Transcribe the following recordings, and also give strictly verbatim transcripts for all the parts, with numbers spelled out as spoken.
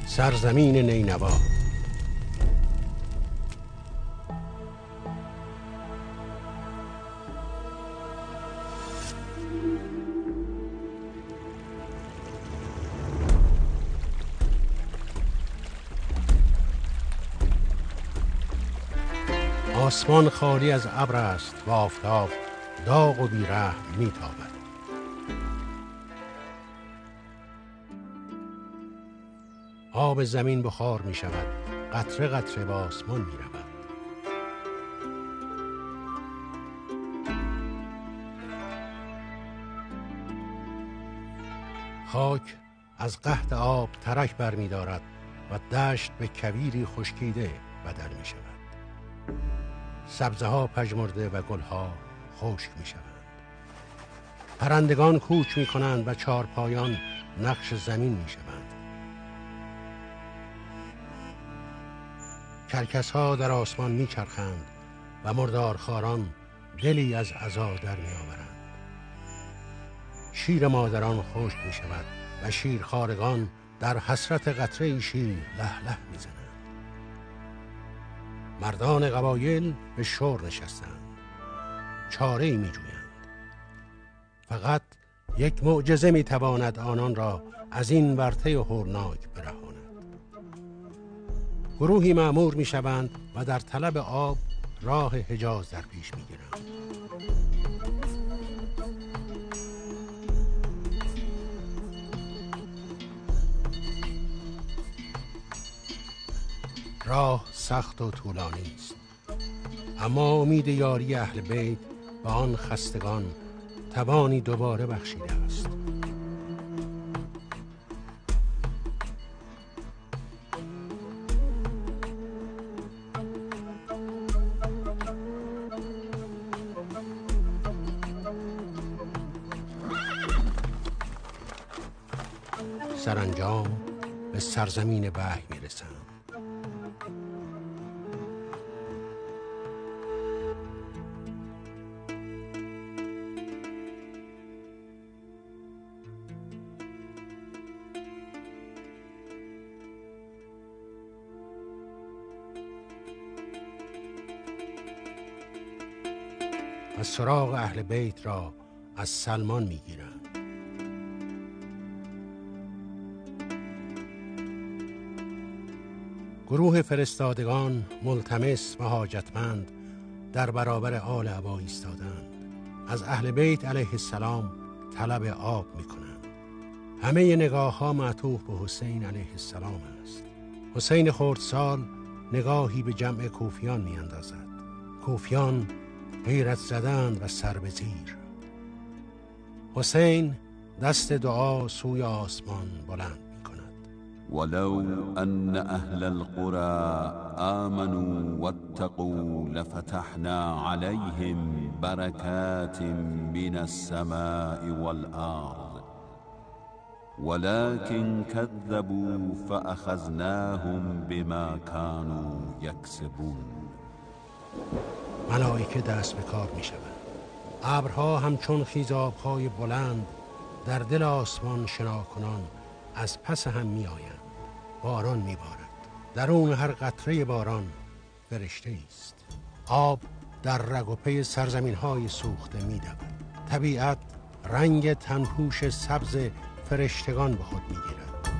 سرزمین نینوا. آسمان خالی از ابر است و آفتاب داغ و بیرحم میتابد. آب زمین بخار می شود، قطره قطره به آسمان می رود. خاک از قحط آب ترک بر می دارد و دشت به کویری خشکیده بدل می شود. سبزه ها پژمرده و گل ها خشک می شوند. پرندگان کوچ می کنند و چارپایان نقش زمین می شوند. کرکس ها در آسمان می چرخند و مردارخواران دلی از عزا در می آورند. شیر مادران خشک می شود و شیرخوارگان در حسرت قطره شیر له له می زنند. مردان قبایل به شور نشستند، چاره‌ای می جویند. فقط یک معجزه می تواند آنان را از این ورطه هولناک برهاند. گروهی مأمور می شوند و در طلب آب راه حجاز در پیش می گیرند. راه سخت و طولانی است، اما امید یاری اهل بیت و آن خستگان توانی دوباره بخشیده است. سرانجام به سرزمین وحی میرسند. و سراغ اهل بیت را از سلمان میگیرند. گروه فرستادگان ملتمس و حاجتمند در برابر آل عبا ایستادند. از اهل بیت علیه السلام طلب آب میکنند. همه نگاه ها معطوف به حسین علیه السلام است. حسین خردسال نگاهی به جمع کوفیان میاندازد. کوفیان حیرت زدند و سر به زیر. حسین دست دعا سوی آسمان بلند ولو أن أهل القرى آمنوا واتقوا لفتحنا عليهم بركات من السماء والأرض ولكن كذبوا فأخذناهم بما كانوا يكسبون. ملائکه دست به کار می شوند. ابرها همچون خیزاب‌های بلند در دل آسمان شناکنان از پس هم می آیند. باران می بارد. درون هر قطره باران فرشته است. آب در رگ و پی سرزمین های سوخته می دود. طبیعت رنگ تنپوش سبز فرشتگان به خود می گیرد.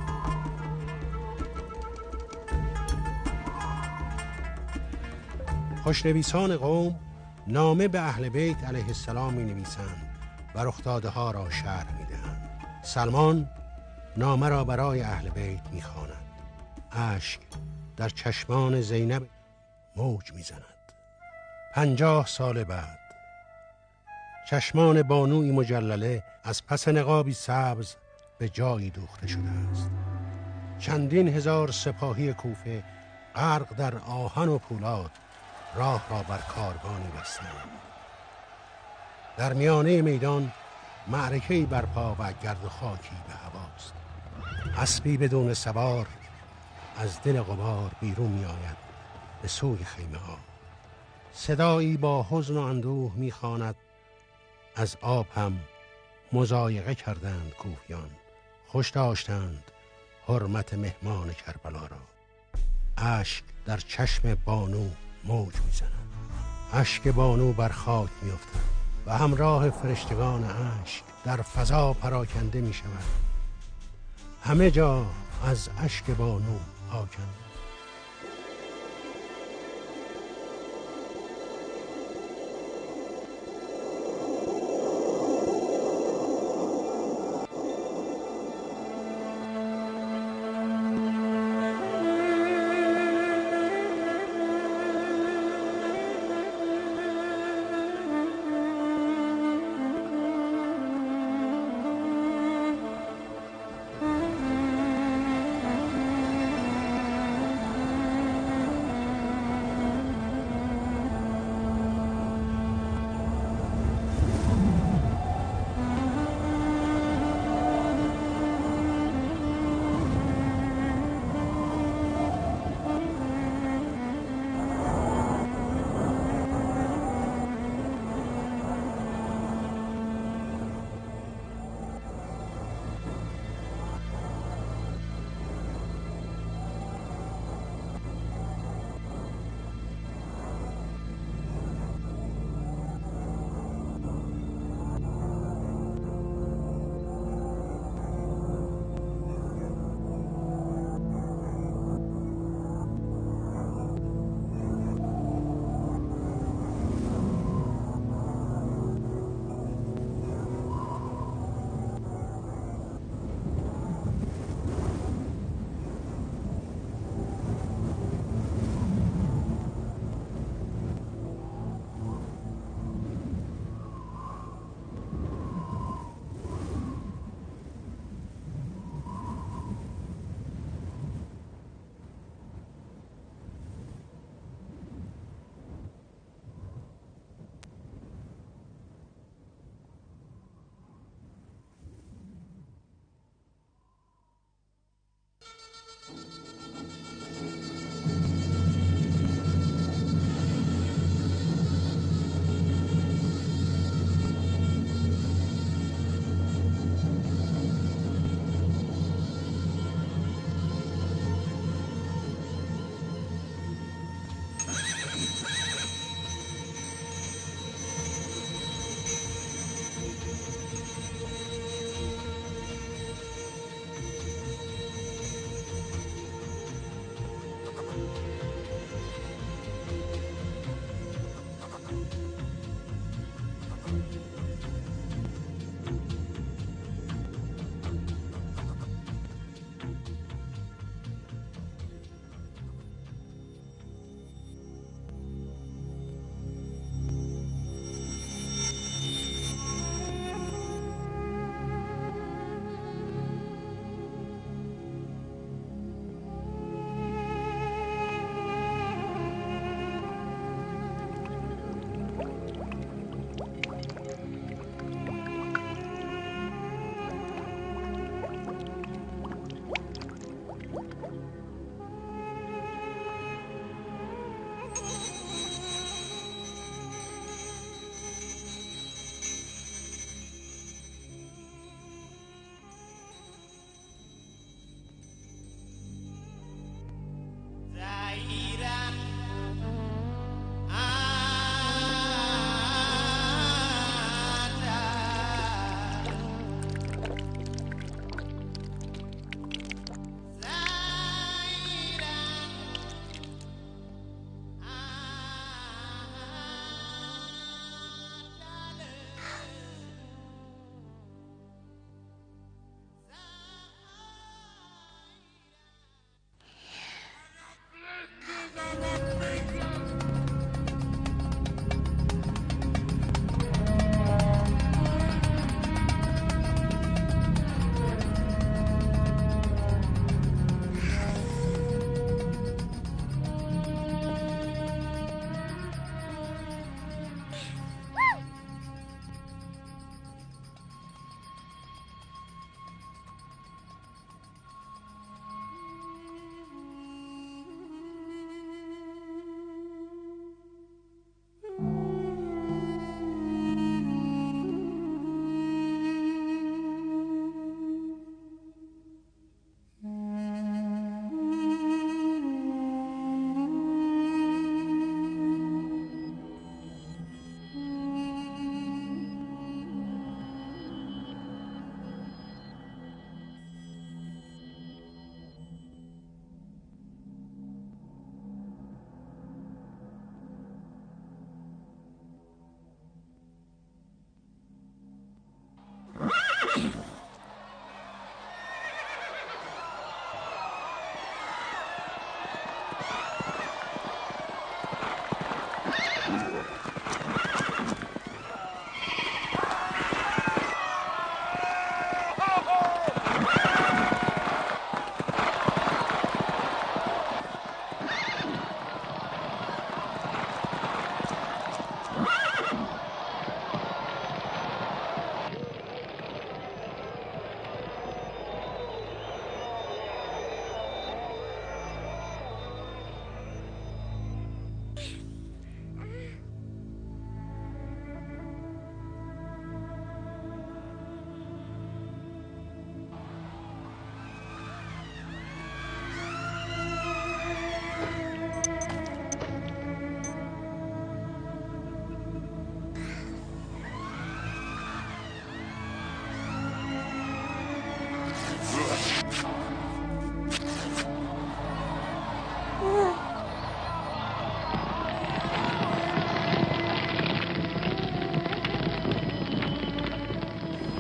خوشنویسان قوم نامه به اهل بیت علیه السلام می نویسند و رخداده ها را شرح می دهند. سلمان نامه را برای اهل بیت می خواند. اشک در چشمان زینب موج می زند. پنجاه سال بعد چشمان بانوی مجلله از پس نقابی سبز به جایی دوخته شده است. چندین هزار سپاهی کوفه غرق در آهن و پولاد راه را بر کاروانی بستند. در میانه میدان معرکه‌ای برپا و گرد و خاکی به هواست. اسبی بدون سوار از دل غبار بیرون می آید به سوی خیمه ها. صدایی با حزن و اندوه می خواند از آب هم مضایقه کردند کوفیان، خوش داشتند حرمت مهمان کربلا را. اشک در چشم بانو موج میزند. اشک بانو بر خاک میافتد و همراه فرشتگان اشک در فضا پراکنده می شود. همه جا از اشک بانو آکنده.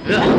Yeah.